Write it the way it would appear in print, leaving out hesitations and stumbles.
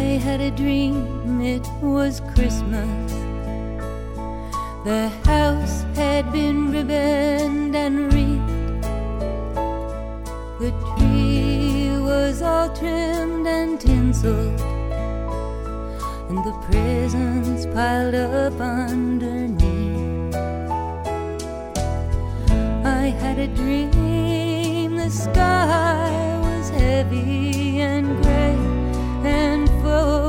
had a dream it was Christmas. The house had been ribboned and wreathed. The tree was all trimmed and tinseled, and the presents piled up underneath. I had a dream the sky was heavy and gray and full